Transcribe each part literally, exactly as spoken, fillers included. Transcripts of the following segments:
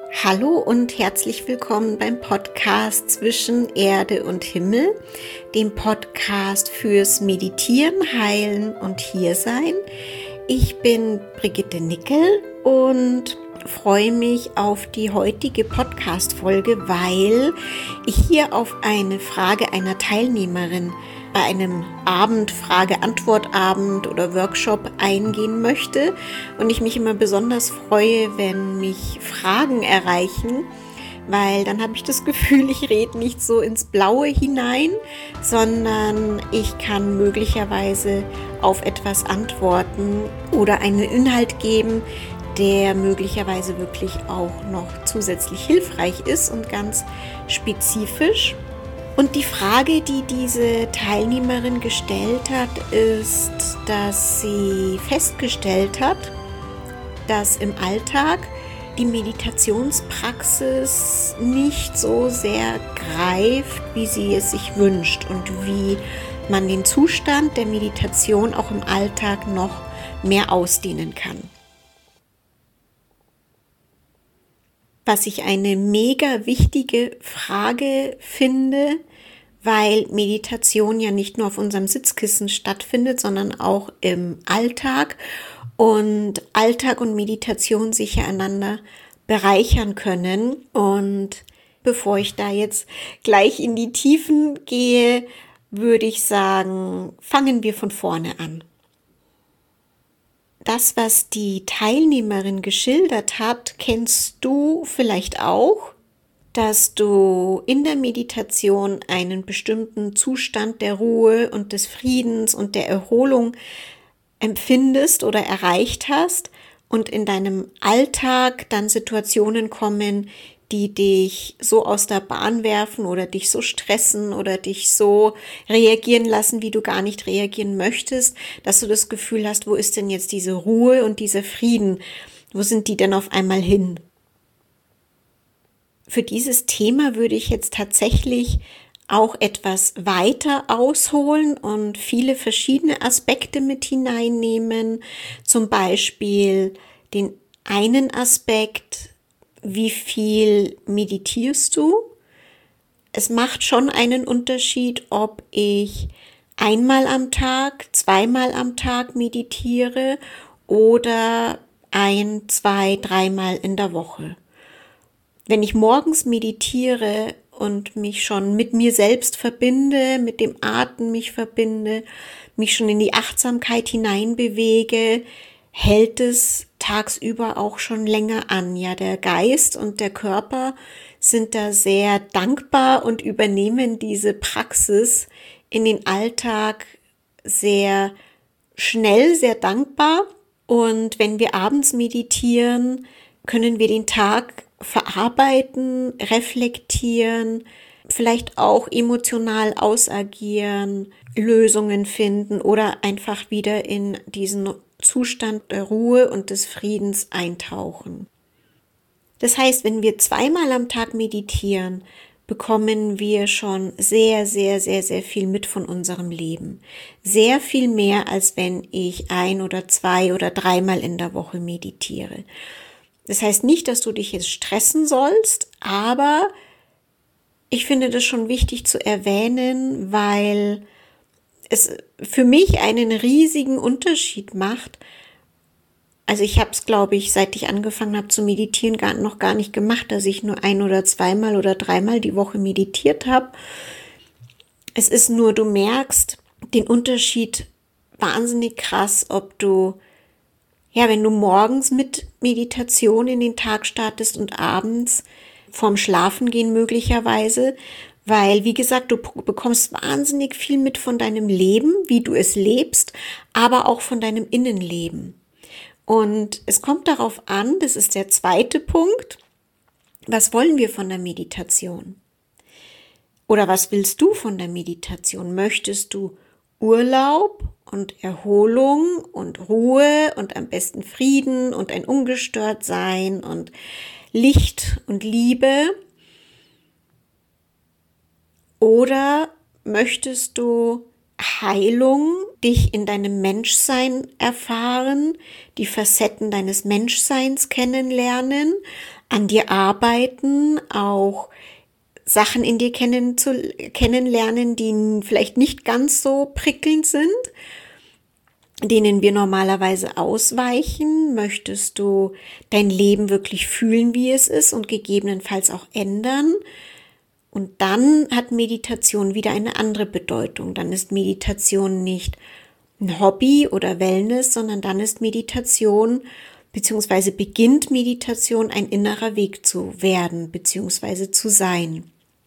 Hallo und herzlich willkommen beim Podcast Zwischen Erde und Himmel, dem Podcast fürs Meditieren, Heilen und Hiersein. Ich bin Brigitte Nickel und freue mich auf die heutige Podcast-Folge, weil ich hier auf eine Frage einer Teilnehmerin bei einem Abend, Frage-Antwort-Abend oder Workshop eingehen möchte und ich mich immer besonders freue, wenn mich Fragen erreichen, weil dann habe ich das Gefühl, ich rede nicht so ins Blaue hinein, sondern ich kann möglicherweise auf etwas antworten oder einen Inhalt geben, der möglicherweise wirklich auch noch zusätzlich hilfreich ist und ganz spezifisch. Und die Frage, die diese Teilnehmerin gestellt hat, ist, dass sie festgestellt hat, dass im Alltag die Meditationspraxis nicht so sehr greift, wie sie es sich wünscht und wie man den Zustand der Meditation auch im Alltag noch mehr ausdehnen kann. Was ich eine mega wichtige Frage finde, weil Meditation ja nicht nur auf unserem Sitzkissen stattfindet, sondern auch im Alltag und Alltag und Meditation sich ja einander bereichern können. Und bevor ich da jetzt gleich in die Tiefen gehe, würde ich sagen, fangen wir von vorne an. Das, was die Teilnehmerin geschildert hat, kennst du vielleicht auch, dass du in der Meditation einen bestimmten Zustand der Ruhe und des Friedens und der Erholung empfindest oder erreicht hast und in deinem Alltag dann Situationen kommen, die dich so aus der Bahn werfen oder dich so stressen oder dich so reagieren lassen, wie du gar nicht reagieren möchtest, dass du das Gefühl hast, wo ist denn jetzt diese Ruhe und dieser Frieden? Wo sind die denn auf einmal hin? Für dieses Thema würde ich jetzt tatsächlich auch etwas weiter ausholen und viele verschiedene Aspekte mit hineinnehmen. Zum Beispiel den einen Aspekt, wie viel meditierst du? Es macht schon einen Unterschied, ob ich einmal am Tag, zweimal am Tag meditiere oder ein, zwei, dreimal in der Woche. Wenn ich morgens meditiere und mich schon mit mir selbst verbinde, mit dem Atem mich verbinde, mich schon in die Achtsamkeit hineinbewege, hält es tagsüber auch schon länger an. Ja, der Geist und der Körper sind da sehr dankbar und übernehmen diese Praxis in den Alltag sehr schnell, sehr dankbar. Und wenn wir abends meditieren, können wir den Tag verarbeiten, reflektieren, vielleicht auch emotional ausagieren, Lösungen finden oder einfach wieder in diesen Zustand der Ruhe und des Friedens eintauchen. Das heißt, wenn wir zweimal am Tag meditieren, bekommen wir schon sehr, sehr, sehr, sehr viel mit von unserem Leben. Sehr viel mehr, als wenn ich ein oder zwei oder dreimal in der Woche meditiere. Das heißt nicht, dass du dich jetzt stressen sollst, aber ich finde das schon wichtig zu erwähnen, weil es für mich einen riesigen Unterschied macht. Also ich habe es, glaube ich, seit ich angefangen habe zu meditieren, gar, noch gar nicht gemacht, dass ich nur ein- oder zweimal oder dreimal die Woche meditiert habe. Es ist nur, du merkst den Unterschied wahnsinnig krass, ob du, ja, wenn du morgens mit Meditation in den Tag startest und abends vorm Schlafengehen möglicherweise, weil, wie gesagt, du bekommst wahnsinnig viel mit von deinem Leben, wie du es lebst, aber auch von deinem Innenleben. Und es kommt darauf an, das ist der zweite Punkt, was wollen wir von der Meditation? Oder was willst du von der Meditation? Möchtest du Urlaub und Erholung und Ruhe und am besten Frieden und ein Ungestörtsein und Licht und Liebe? Oder möchtest du Heilung, dich in deinem Menschsein erfahren, die Facetten deines Menschseins kennenlernen, an dir arbeiten, auch Sachen in dir kennen zu, kennenlernen, die vielleicht nicht ganz so prickelnd sind, denen wir normalerweise ausweichen? Möchtest du dein Leben wirklich fühlen, wie es ist und gegebenenfalls auch ändern? Und dann hat Meditation wieder eine andere Bedeutung. Dann ist Meditation nicht ein Hobby oder Wellness, sondern dann ist Meditation beziehungsweise beginnt Meditation ein innerer Weg zu werden beziehungsweise zu sein.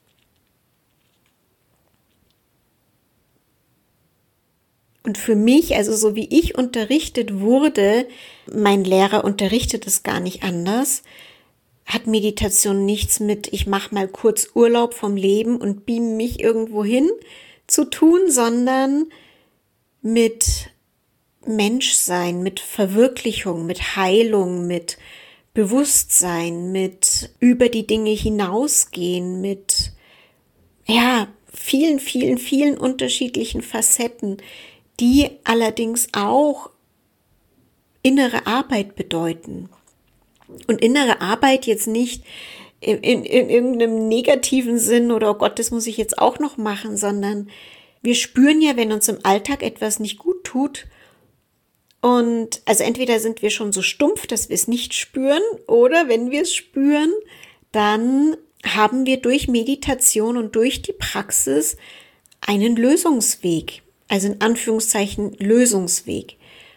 Und für mich, also so wie ich unterrichtet wurde, mein Lehrer unterrichtet es gar nicht anders, hat Meditation nichts mit, ich mache mal kurz Urlaub vom Leben und beam mich irgendwo hin zu tun, sondern mit Menschsein, mit Verwirklichung, mit Heilung, mit Bewusstsein, mit über die Dinge hinausgehen, mit ja, vielen, vielen, vielen unterschiedlichen Facetten, die allerdings auch innere Arbeit bedeuten. Und innere Arbeit jetzt nicht in, in, in irgendeinem negativen Sinn oder oh Gott, das muss ich jetzt auch noch machen, sondern wir spüren ja, wenn uns im Alltag etwas nicht gut tut, und also entweder sind wir schon so stumpf, dass wir es nicht spüren, oder wenn wir es spüren, dann haben wir durch Meditation und durch die Praxis einen Lösungsweg, also in Anführungszeichen Lösungsweg.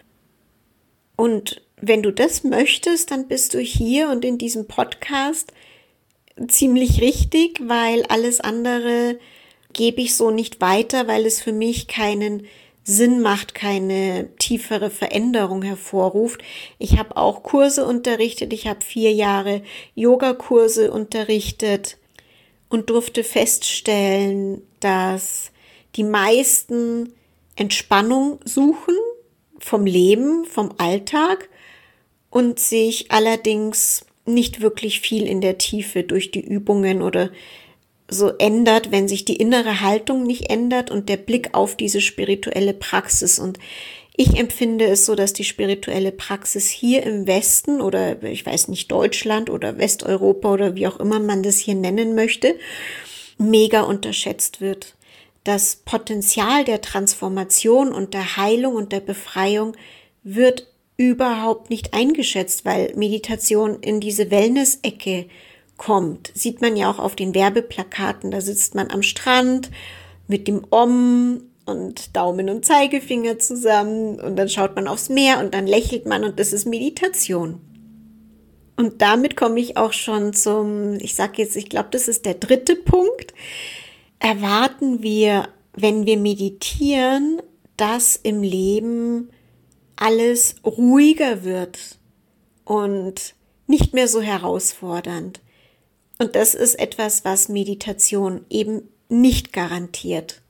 Und wenn du das möchtest, dann bist du hier und in diesem Podcast ziemlich richtig, weil alles andere gebe ich so nicht weiter, weil es für mich keinen Sinn macht, keine tiefere Veränderung hervorruft. Ich habe auch Kurse unterrichtet, ich habe vier Jahre Yogakurse unterrichtet und durfte feststellen, dass die meisten Entspannung suchen vom Leben, vom Alltag und sich allerdings nicht wirklich viel in der Tiefe durch die Übungen oder so ändert, wenn sich die innere Haltung nicht ändert und der Blick auf diese spirituelle Praxis. Und ich empfinde es so, dass die spirituelle Praxis hier im Westen oder ich weiß nicht, Deutschland oder Westeuropa oder wie auch immer man das hier nennen möchte, mega unterschätzt wird. Das Potenzial der Transformation und der Heilung und der Befreiung wird überhaupt nicht eingeschätzt, weil Meditation in diese Wellness-Ecke kommt. Sieht man ja auch auf den Werbeplakaten, da sitzt man am Strand mit dem Om und Daumen und Zeigefinger zusammen und dann schaut man aufs Meer und dann lächelt man und das ist Meditation. Und damit komme ich auch schon zum, ich sage jetzt, ich glaube, das ist der dritte Punkt. Erwarten wir, wenn wir meditieren, dass im Leben alles ruhiger wird und nicht mehr so herausfordernd. Und das ist etwas, was Meditation eben nicht garantiert.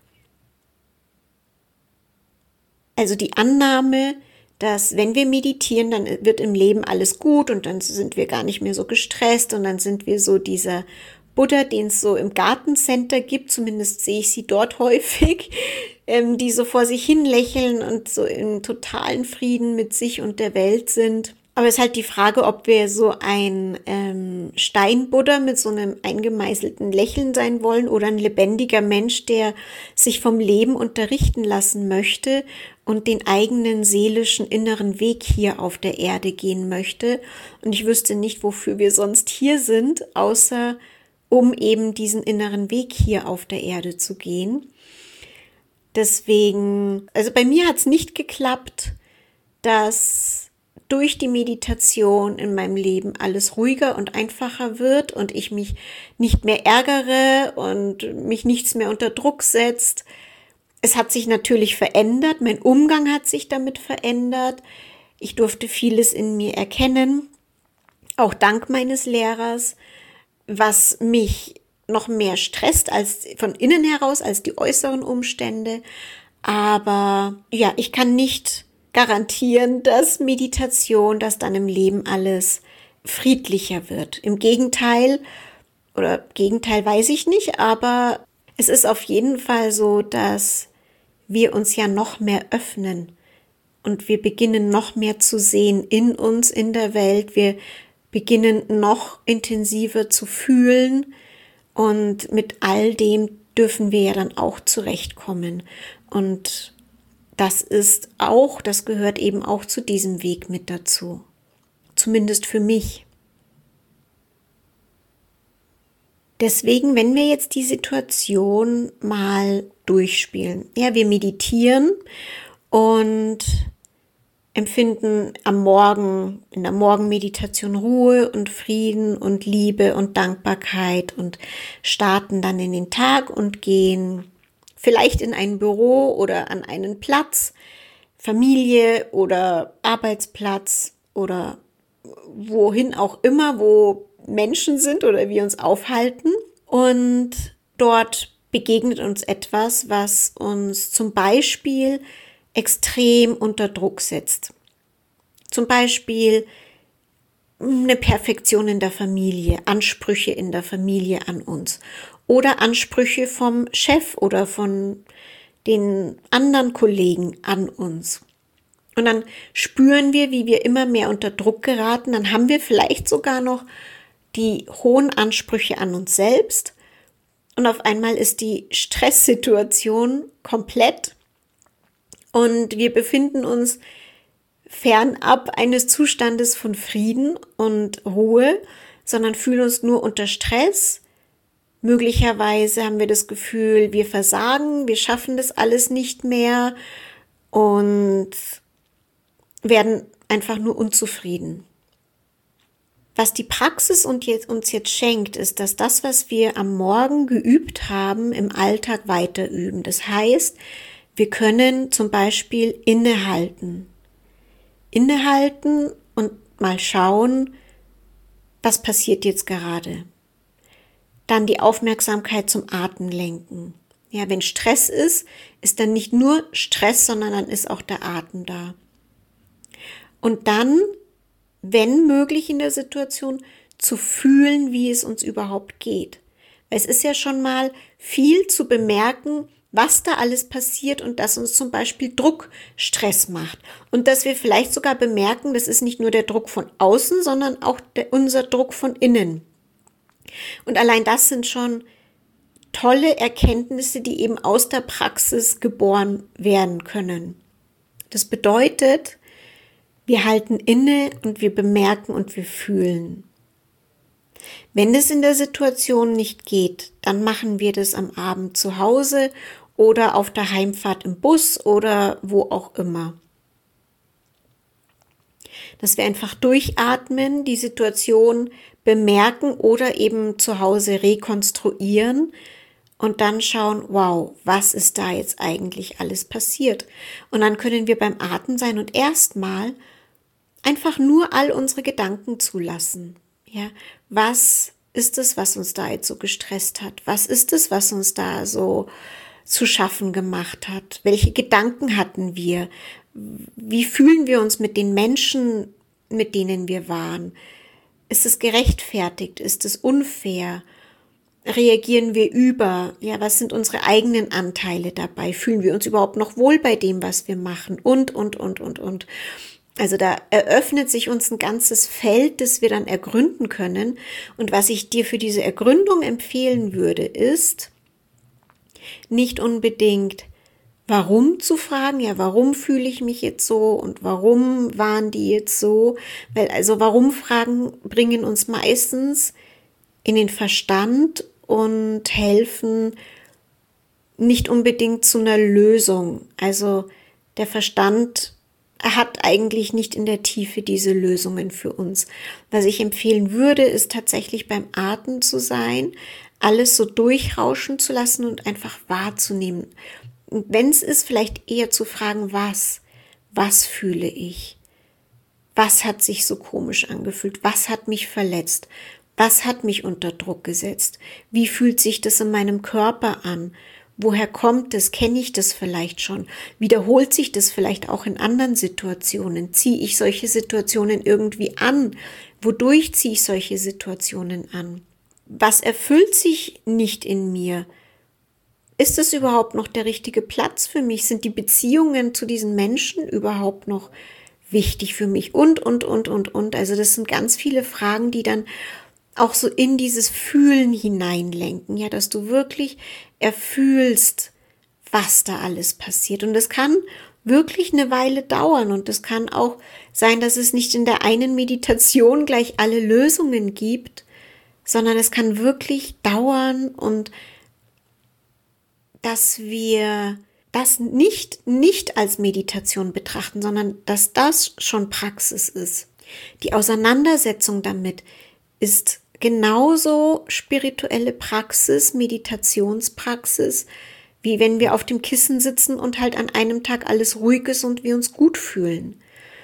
Also die Annahme, dass wenn wir meditieren, dann wird im Leben alles gut und dann sind wir gar nicht mehr so gestresst und dann sind wir so dieser Buddha, den es so im Gartencenter gibt, zumindest sehe ich sie dort häufig, ähm, die so vor sich hin lächeln und so in totalen Frieden mit sich und der Welt sind. Aber es ist halt die Frage, ob wir so ein ähm, Steinbuddha mit so einem eingemeißelten Lächeln sein wollen oder ein lebendiger Mensch, der sich vom Leben unterrichten lassen möchte und den eigenen seelischen inneren Weg hier auf der Erde gehen möchte. Und ich wüsste nicht, wofür wir sonst hier sind, außer um eben diesen inneren Weg hier auf der Erde zu gehen. Deswegen, also bei mir hat es nicht geklappt, dass durch die Meditation in meinem Leben alles ruhiger und einfacher wird und ich mich nicht mehr ärgere und mich nichts mehr unter Druck setzt. Es hat sich natürlich verändert, mein Umgang hat sich damit verändert. Ich durfte vieles in mir erkennen, auch dank meines Lehrers, was mich noch mehr stresst als von innen heraus, als die äußeren Umstände. Aber ja, ich kann nicht garantieren, dass Meditation, dass dann im Leben alles friedlicher wird. Im Gegenteil, oder Gegenteil weiß ich nicht, aber es ist auf jeden Fall so, dass wir uns ja noch mehr öffnen und wir beginnen noch mehr zu sehen in uns, in der Welt. Wir beginnen noch intensiver zu fühlen und mit all dem dürfen wir ja dann auch zurechtkommen. Und das ist auch, das gehört eben auch zu diesem Weg mit dazu. Zumindest für mich. Deswegen, wenn wir jetzt die Situation mal durchspielen, ja, wir meditieren und empfinden am Morgen, in der Morgenmeditation Ruhe und Frieden und Liebe und Dankbarkeit und starten dann in den Tag und gehen vielleicht in ein Büro oder an einen Platz, Familie oder Arbeitsplatz oder wohin auch immer, wo Menschen sind oder wir uns aufhalten. Und dort begegnet uns etwas, was uns zum Beispiel extrem unter Druck setzt. Zum Beispiel eine Perfektion in der Familie, Ansprüche in der Familie an uns oder Ansprüche vom Chef oder von den anderen Kollegen an uns. Und dann spüren wir, wie wir immer mehr unter Druck geraten. Dann haben wir vielleicht sogar noch die hohen Ansprüche an uns selbst. Und auf einmal ist die Stresssituation komplett. Und wir befinden uns fernab eines Zustandes von Frieden und Ruhe, sondern fühlen uns nur unter Stress. Möglicherweise haben wir das Gefühl, wir versagen, wir schaffen das alles nicht mehr und werden einfach nur unzufrieden. Was die Praxis uns jetzt schenkt, ist, dass das, was wir am Morgen geübt haben, im Alltag weiter üben. Das heißt, wir können zum Beispiel innehalten. Innehalten und mal schauen, was passiert jetzt gerade. Dann die Aufmerksamkeit zum Atem lenken. Ja, wenn Stress ist, ist dann nicht nur Stress, sondern dann ist auch der Atem da. Und dann, wenn möglich in der Situation, zu fühlen, wie es uns überhaupt geht. Weil es ist ja schon mal viel zu bemerken, was da alles passiert und dass uns zum Beispiel Druck Stress macht. Und dass wir vielleicht sogar bemerken, das ist nicht nur der Druck von außen, sondern auch der, unser Druck von innen. Und allein das sind schon tolle Erkenntnisse, die eben aus der Praxis geboren werden können. Das bedeutet, wir halten inne und wir bemerken und wir fühlen. Wenn es in der Situation nicht geht, dann machen wir das am Abend zu Hause oder auf der Heimfahrt im Bus oder wo auch immer. Dass wir einfach durchatmen, die Situation bemerken oder eben zu Hause rekonstruieren und dann schauen, wow, was ist da jetzt eigentlich alles passiert? Und dann können wir beim Atmen sein und erstmal einfach nur all unsere Gedanken zulassen. Ja, was ist es, was uns da jetzt so gestresst hat? Was ist es, was uns da so zu schaffen gemacht hat? Welche Gedanken hatten wir? Wie fühlen wir uns mit den Menschen, mit denen wir waren? Ist es gerechtfertigt? Ist es unfair? Reagieren wir über? Ja, was sind unsere eigenen Anteile dabei? Fühlen wir uns überhaupt noch wohl bei dem, was wir machen? Und, und, und, und, und. Also da eröffnet sich uns ein ganzes Feld, das wir dann ergründen können. Und was ich dir für diese Ergründung empfehlen würde, ist nicht unbedingt, warum zu fragen, ja, warum fühle ich mich jetzt so und warum waren die jetzt so? Weil also Warum-Fragen bringen uns meistens in den Verstand und helfen nicht unbedingt zu einer Lösung. Also der Verstand hat eigentlich nicht in der Tiefe diese Lösungen für uns. Was ich empfehlen würde, ist tatsächlich beim Atmen zu sein, alles so durchrauschen zu lassen und einfach wahrzunehmen. Und wenn es ist, vielleicht eher zu fragen, was? Was fühle ich? Was hat sich so komisch angefühlt? Was hat mich verletzt? Was hat mich unter Druck gesetzt? Wie fühlt sich das in meinem Körper an? Woher kommt es? Kenne ich das vielleicht schon? Wiederholt sich das vielleicht auch in anderen Situationen? Ziehe ich solche Situationen irgendwie an? Wodurch ziehe ich solche Situationen an? Was erfüllt sich nicht in mir? Ist es überhaupt noch der richtige Platz für mich? Sind die Beziehungen zu diesen Menschen überhaupt noch wichtig für mich und, und, und, und, und. Also das sind ganz viele Fragen, die dann auch so in dieses Fühlen hineinlenken, ja, dass du wirklich erfühlst, was da alles passiert. Und das kann wirklich eine Weile dauern und es kann auch sein, dass es nicht in der einen Meditation gleich alle Lösungen gibt, sondern es kann wirklich dauern und dass wir das nicht, nicht als Meditation betrachten, sondern dass das schon Praxis ist. Die Auseinandersetzung damit ist genauso spirituelle Praxis, Meditationspraxis, wie wenn wir auf dem Kissen sitzen und halt an einem Tag alles ruhig ist und wir uns gut fühlen.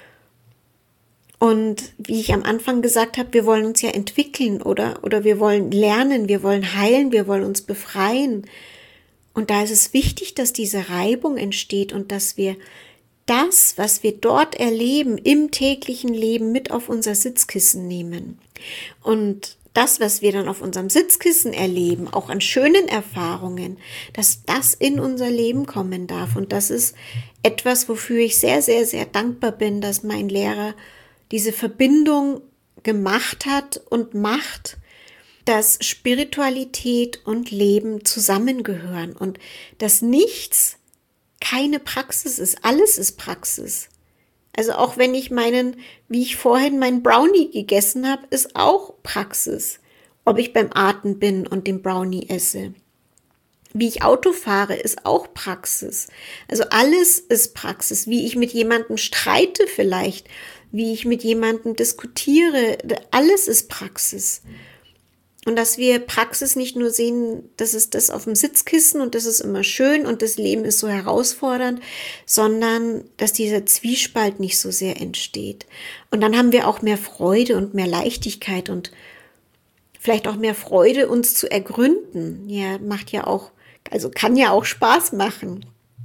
Und wie ich am Anfang gesagt habe, wir wollen uns ja entwickeln, oder? Oder wir wollen lernen, wir wollen heilen, wir wollen uns befreien. Und da ist es wichtig, dass diese Reibung entsteht und dass wir das, was wir dort erleben, im täglichen Leben mit auf unser Sitzkissen nehmen. Und das, was wir dann auf unserem Sitzkissen erleben, auch an schönen Erfahrungen, dass das in unser Leben kommen darf. Und das ist etwas, wofür ich sehr, sehr, sehr dankbar bin, dass mein Lehrer diese Verbindung gemacht hat und macht, dass Spiritualität und Leben zusammengehören und dass nichts keine Praxis ist. Alles ist Praxis. Also auch wenn ich meinen, wie ich vorhin meinen Brownie gegessen habe, ist auch Praxis. Ob ich beim Atmen bin und den Brownie esse. Wie ich Auto fahre, ist auch Praxis. Also alles ist Praxis. Wie ich mit jemandem streite vielleicht, wie ich mit jemandem diskutiere, alles ist Praxis. Und dass wir Praxis nicht nur sehen, das ist das auf dem Sitzkissen und das ist immer schön und das Leben ist so herausfordernd, sondern dass dieser Zwiespalt nicht so sehr entsteht. Und dann haben wir auch mehr Freude und mehr Leichtigkeit und vielleicht auch mehr Freude, uns zu ergründen. Ja, macht ja auch, also kann ja auch Spaß machen.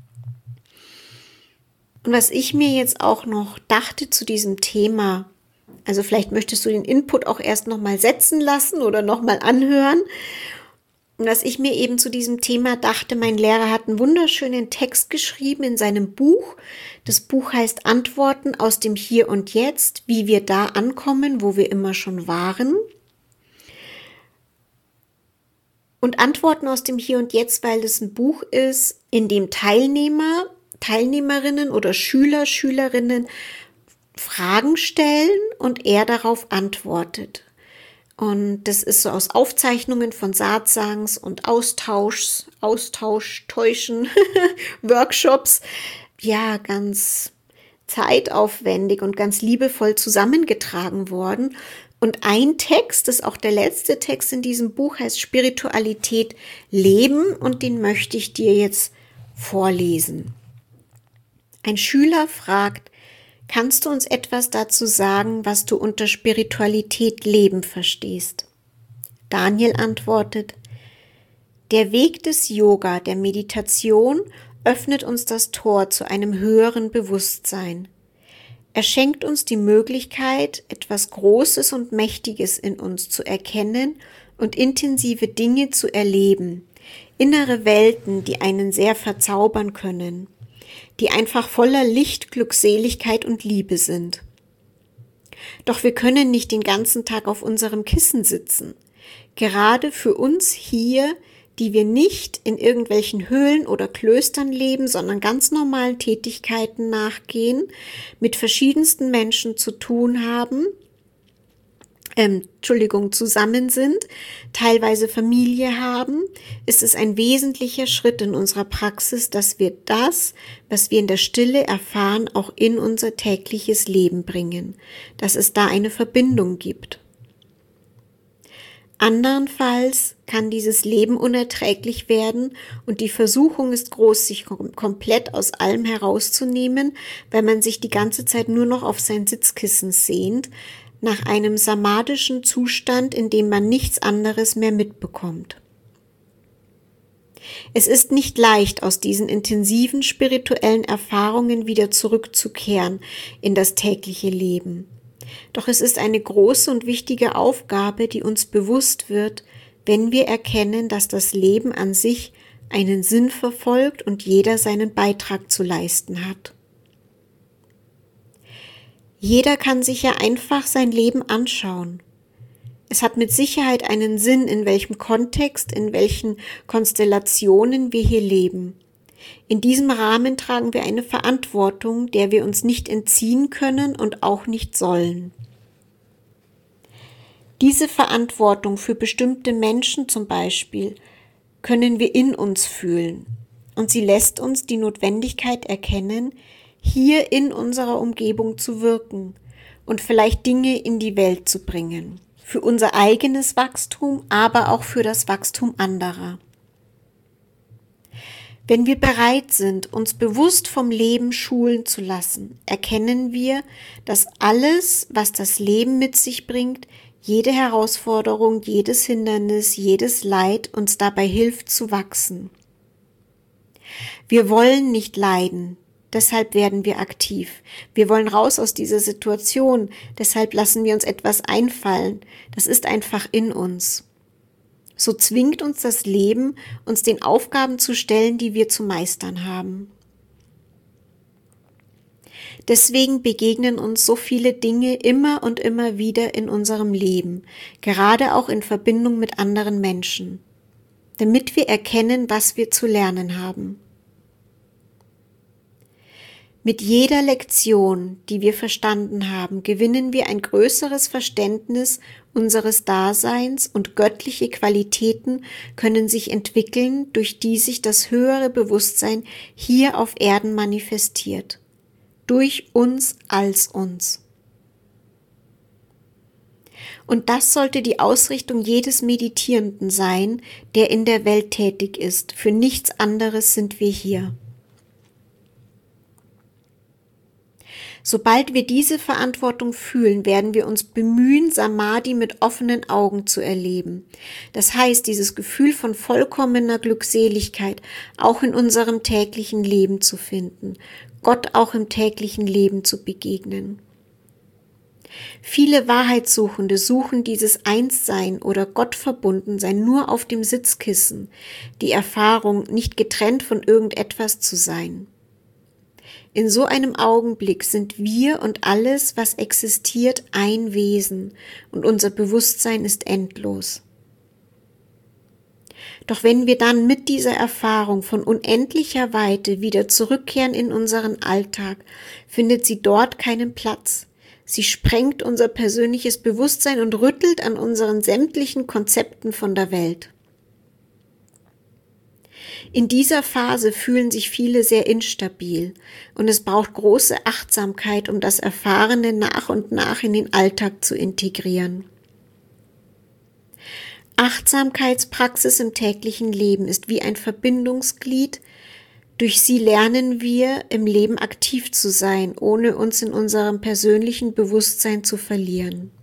Und was ich mir jetzt auch noch dachte zu diesem Thema, also vielleicht möchtest du den Input auch erst nochmal setzen lassen oder nochmal anhören. Und dass ich mir eben zu diesem Thema dachte, mein Lehrer hat einen wunderschönen Text geschrieben in seinem Buch. Das Buch heißt Antworten aus dem Hier und Jetzt, wie wir da ankommen, wo wir immer schon waren. Und Antworten aus dem Hier und Jetzt, weil es ein Buch ist, in dem Teilnehmer, Teilnehmerinnen oder Schüler, Schülerinnen Fragen stellen und er darauf antwortet. Und das ist so aus Aufzeichnungen von Saatsangs und Austauschs, Austausch, Täuschen, Workshops, ja, ganz zeitaufwendig und ganz liebevoll zusammengetragen worden. Und ein Text, das ist auch der letzte Text in diesem Buch, heißt Spiritualität leben und den möchte ich dir jetzt vorlesen. Ein Schüler fragt: Kannst du uns etwas dazu sagen, was du unter Spiritualität leben verstehst? Daniel antwortet: Der Weg des Yoga, der Meditation, öffnet uns das Tor zu einem höheren Bewusstsein. Er schenkt uns die Möglichkeit, etwas Großes und Mächtiges in uns zu erkennen und intensive Dinge zu erleben, innere Welten, die einen sehr verzaubern können, die einfach voller Licht, Glückseligkeit und Liebe sind. Doch wir können nicht den ganzen Tag auf unserem Kissen sitzen. Gerade für uns hier, die wir nicht in irgendwelchen Höhlen oder Klöstern leben, sondern ganz normalen Tätigkeiten nachgehen, mit verschiedensten Menschen zu tun haben, ähm, Entschuldigung, zusammen sind, teilweise Familie haben, ist es ein wesentlicher Schritt in unserer Praxis, dass wir das, was wir in der Stille erfahren, auch in unser tägliches Leben bringen, dass es da eine Verbindung gibt. Andernfalls kann dieses Leben unerträglich werden und die Versuchung ist groß, sich kom- komplett aus allem herauszunehmen, weil man sich die ganze Zeit nur noch auf sein Sitzkissen sehnt, nach einem samadhischen Zustand, in dem man nichts anderes mehr mitbekommt. Es ist nicht leicht, aus diesen intensiven spirituellen Erfahrungen wieder zurückzukehren in das tägliche Leben. Doch es ist eine große und wichtige Aufgabe, die uns bewusst wird, wenn wir erkennen, dass das Leben an sich einen Sinn verfolgt und jeder seinen Beitrag zu leisten hat. Jeder kann sich ja einfach sein Leben anschauen. Es hat mit Sicherheit einen Sinn, in welchem Kontext, in welchen Konstellationen wir hier leben. In diesem Rahmen tragen wir eine Verantwortung, der wir uns nicht entziehen können und auch nicht sollen. Diese Verantwortung für bestimmte Menschen zum Beispiel können wir in uns fühlen und sie lässt uns die Notwendigkeit erkennen, hier in unserer Umgebung zu wirken und vielleicht Dinge in die Welt zu bringen. Für unser eigenes Wachstum, aber auch für das Wachstum anderer. Wenn wir bereit sind, uns bewusst vom Leben schulen zu lassen, erkennen wir, dass alles, was das Leben mit sich bringt, jede Herausforderung, jedes Hindernis, jedes Leid uns dabei hilft zu wachsen. Wir wollen nicht leiden. Deshalb werden wir aktiv. Wir wollen raus aus dieser Situation, deshalb lassen wir uns etwas einfallen. Das ist einfach in uns. So zwingt uns das Leben, uns den Aufgaben zu stellen, die wir zu meistern haben. Deswegen begegnen uns so viele Dinge immer und immer wieder in unserem Leben, gerade auch in Verbindung mit anderen Menschen, damit wir erkennen, was wir zu lernen haben. Mit jeder Lektion, die wir verstanden haben, gewinnen wir ein größeres Verständnis unseres Daseins und göttliche Qualitäten können sich entwickeln, durch die sich das höhere Bewusstsein hier auf Erden manifestiert. Durch uns als uns. Und das sollte die Ausrichtung jedes Meditierenden sein, der in der Welt tätig ist. Für nichts anderes sind wir hier. Sobald wir diese Verantwortung fühlen, werden wir uns bemühen, Samadhi mit offenen Augen zu erleben. Das heißt, dieses Gefühl von vollkommener Glückseligkeit auch in unserem täglichen Leben zu finden, Gott auch im täglichen Leben zu begegnen. Viele Wahrheitssuchende suchen dieses Einssein oder Gottverbundensein nur auf dem Sitzkissen, die Erfahrung, nicht getrennt von irgendetwas zu sein. In so einem Augenblick sind wir und alles, was existiert, ein Wesen und unser Bewusstsein ist endlos. Doch wenn wir dann mit dieser Erfahrung von unendlicher Weite wieder zurückkehren in unseren Alltag, findet sie dort keinen Platz. Sie sprengt unser persönliches Bewusstsein und rüttelt an unseren sämtlichen Konzepten von der Welt. In dieser Phase fühlen sich viele sehr instabil und es braucht große Achtsamkeit, um das Erfahrene nach und nach in den Alltag zu integrieren. Achtsamkeitspraxis im täglichen Leben ist wie ein Verbindungsglied. Durch sie lernen wir, im Leben aktiv zu sein, ohne uns in unserem persönlichen Bewusstsein zu verlieren.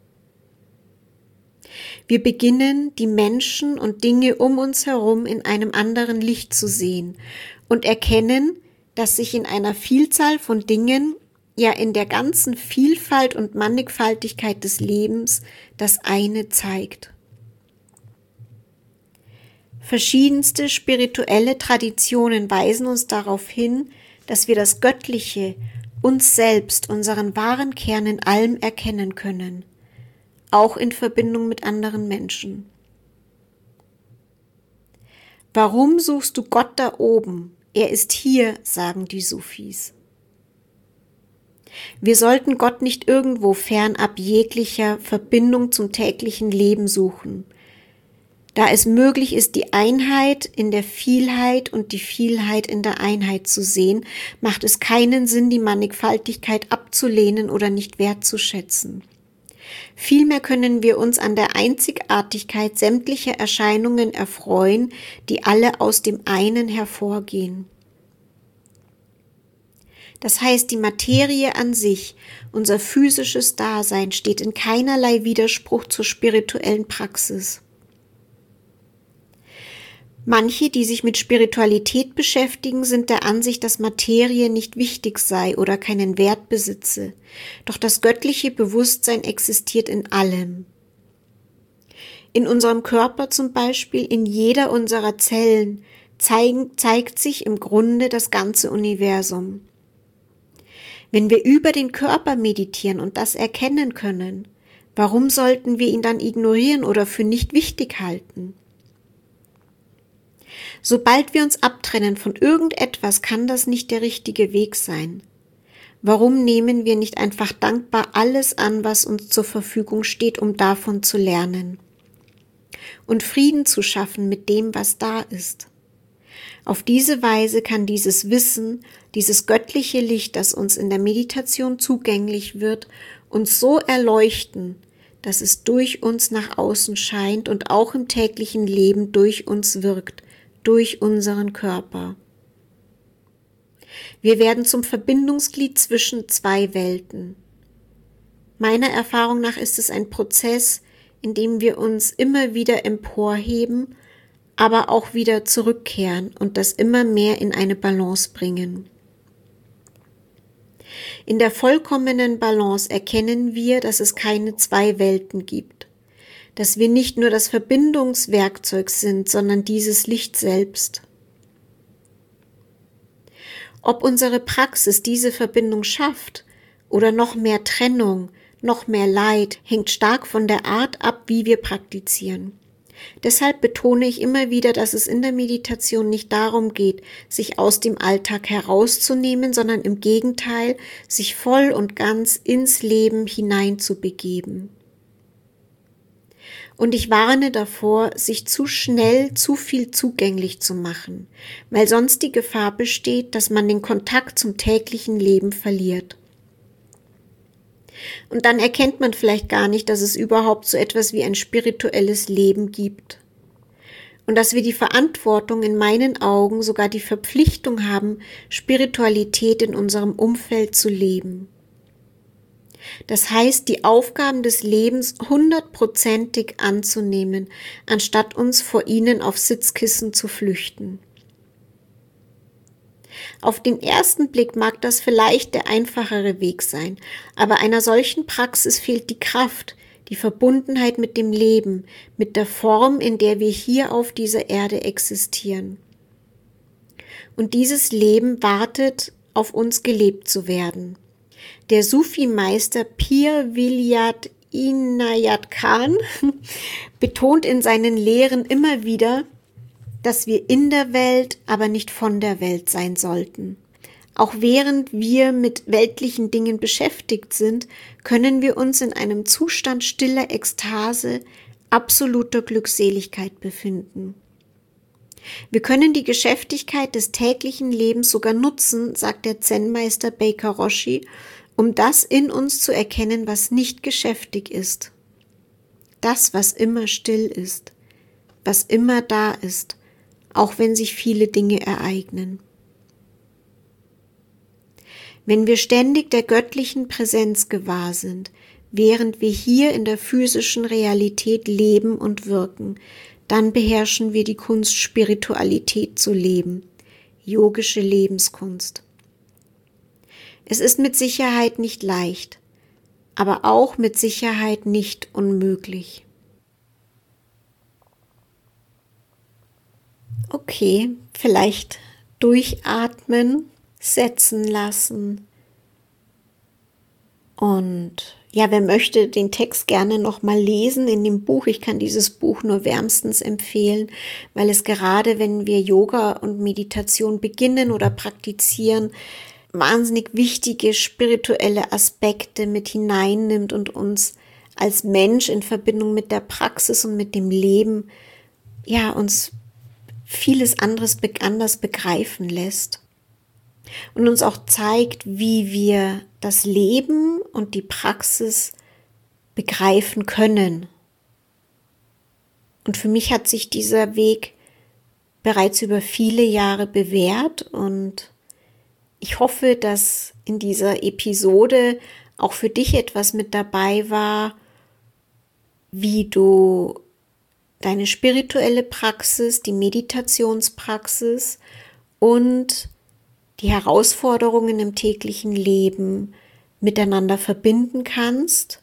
Wir beginnen, die Menschen und Dinge um uns herum in einem anderen Licht zu sehen und erkennen, dass sich in einer Vielzahl von Dingen, ja in der ganzen Vielfalt und Mannigfaltigkeit des Lebens, das eine zeigt. Verschiedenste spirituelle Traditionen weisen uns darauf hin, dass wir das Göttliche, uns selbst, unseren wahren Kern in allem erkennen können. Auch in Verbindung mit anderen Menschen. Warum suchst du Gott da oben? Er ist hier, sagen die Sufis. Wir sollten Gott nicht irgendwo fernab jeglicher Verbindung zum täglichen Leben suchen. Da es möglich ist, die Einheit in der Vielheit und die Vielheit in der Einheit zu sehen, macht es keinen Sinn, die Mannigfaltigkeit abzulehnen oder nicht wertzuschätzen. Vielmehr können wir uns an der Einzigartigkeit sämtlicher Erscheinungen erfreuen, die alle aus dem einen hervorgehen. Das heißt, die Materie an sich, unser physisches Dasein, steht in keinerlei Widerspruch zur spirituellen Praxis. Manche, die sich mit Spiritualität beschäftigen, sind der Ansicht, dass Materie nicht wichtig sei oder keinen Wert besitze. Doch das göttliche Bewusstsein existiert in allem. In unserem Körper zum Beispiel, in jeder unserer Zellen, zeigen, zeigt sich im Grunde das ganze Universum. Wenn wir über den Körper meditieren und das erkennen können, warum sollten wir ihn dann ignorieren oder für nicht wichtig halten? Sobald wir uns abtrennen von irgendetwas, kann das nicht der richtige Weg sein. Warum nehmen wir nicht einfach dankbar alles an, was uns zur Verfügung steht, um davon zu lernen? Und Frieden zu schaffen mit dem, was da ist. Auf diese Weise kann dieses Wissen, dieses göttliche Licht, das uns in der Meditation zugänglich wird, uns so erleuchten, dass es durch uns nach außen scheint und auch im täglichen Leben durch uns wirkt, durch unseren Körper. Wir werden zum Verbindungsglied zwischen zwei Welten. Meiner Erfahrung nach ist es ein Prozess, in dem wir uns immer wieder emporheben, aber auch wieder zurückkehren und das immer mehr in eine Balance bringen. In der vollkommenen Balance erkennen wir, dass es keine zwei Welten gibt, dass wir nicht nur das Verbindungswerkzeug sind, sondern dieses Licht selbst. Ob unsere Praxis diese Verbindung schafft oder noch mehr Trennung, noch mehr Leid, hängt stark von der Art ab, wie wir praktizieren. Deshalb betone ich immer wieder, dass es in der Meditation nicht darum geht, sich aus dem Alltag herauszunehmen, sondern im Gegenteil, sich voll und ganz ins Leben hineinzubegeben. Und ich warne davor, sich zu schnell zu viel zugänglich zu machen, weil sonst die Gefahr besteht, dass man den Kontakt zum täglichen Leben verliert. Und dann erkennt man vielleicht gar nicht, dass es überhaupt so etwas wie ein spirituelles Leben gibt. Und dass wir die Verantwortung, in meinen Augen sogar die Verpflichtung haben, Spiritualität in unserem Umfeld zu leben. Das heißt, die Aufgaben des Lebens hundertprozentig anzunehmen, anstatt uns vor ihnen auf Sitzkissen zu flüchten. Auf den ersten Blick mag das vielleicht der einfachere Weg sein, aber einer solchen Praxis fehlt die Kraft, die Verbundenheit mit dem Leben, mit der Form, in der wir hier auf dieser Erde existieren. Und dieses Leben wartet, auf uns gelebt zu werden. Der Sufi-Meister Pir Vilayat Inayat Khan betont in seinen Lehren immer wieder, dass wir in der Welt, aber nicht von der Welt sein sollten. Auch während wir mit weltlichen Dingen beschäftigt sind, können wir uns in einem Zustand stiller Ekstase, absoluter Glückseligkeit befinden. Wir können die Geschäftigkeit des täglichen Lebens sogar nutzen, sagt der Zen-Meister Baker Roshi, um das in uns zu erkennen, was nicht geschäftig ist. Das, was immer still ist, was immer da ist, auch wenn sich viele Dinge ereignen. Wenn wir ständig der göttlichen Präsenz gewahr sind, während wir hier in der physischen Realität leben und wirken, dann beherrschen wir die Kunst, Spiritualität zu leben, yogische Lebenskunst. Es ist mit Sicherheit nicht leicht, aber auch mit Sicherheit nicht unmöglich. Okay, vielleicht durchatmen, setzen lassen. Und ja, wer möchte den Text gerne nochmal lesen in dem Buch. Ich kann dieses Buch nur wärmstens empfehlen, weil es gerade, wenn wir Yoga und Meditation beginnen oder praktizieren, wahnsinnig wichtige spirituelle Aspekte mit hineinnimmt und uns als Mensch in Verbindung mit der Praxis und mit dem Leben, ja, uns vieles anderes anders begreifen lässt und uns auch zeigt, wie wir das Leben und die Praxis begreifen können. Und für mich hat sich dieser Weg bereits über viele Jahre bewährt und ich hoffe, dass in dieser Episode auch für dich etwas mit dabei war, wie du deine spirituelle Praxis, die Meditationspraxis und die Herausforderungen im täglichen Leben miteinander verbinden kannst.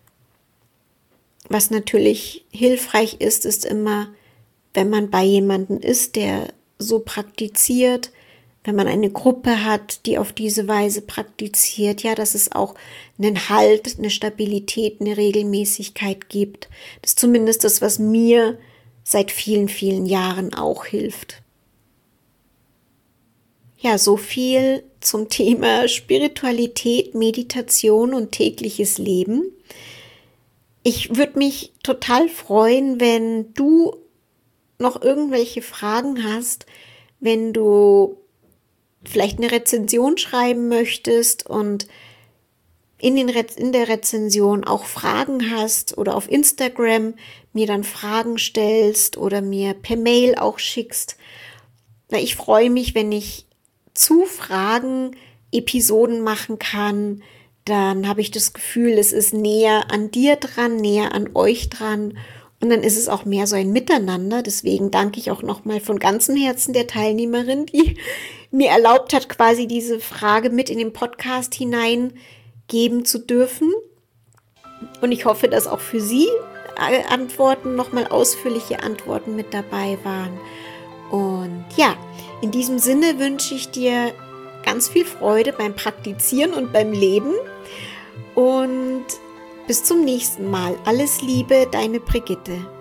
Was natürlich hilfreich ist, ist immer, wenn man bei jemandem ist, der so praktiziert, wenn man eine Gruppe hat, die auf diese Weise praktiziert, ja, dass es auch einen Halt, eine Stabilität, eine Regelmäßigkeit gibt. Das ist zumindest das, was mir seit vielen, vielen Jahren auch hilft. Ja, so viel zum Thema Spiritualität, Meditation und tägliches Leben. Ich würde mich total freuen, wenn du noch irgendwelche Fragen hast, wenn du vielleicht eine Rezension schreiben möchtest und in, den Re- in der Rezension auch Fragen hast oder auf Instagram mir dann Fragen stellst oder mir per Mail auch schickst. Na, ich freue mich, wenn ich zu Fragen Episoden machen kann. Dann habe ich das Gefühl, es ist näher an dir dran, näher an euch dran. Und dann ist es auch mehr so ein Miteinander. Deswegen danke ich auch nochmal von ganzem Herzen der Teilnehmerin, die mir erlaubt hat, quasi diese Frage mit in den Podcast hineingeben zu dürfen. Und ich hoffe, dass auch für Sie Antworten, nochmal ausführliche Antworten mit dabei waren. Und ja, in diesem Sinne wünsche ich dir ganz viel Freude beim Praktizieren und beim Leben. Und bis zum nächsten Mal. Alles Liebe, deine Brigitte.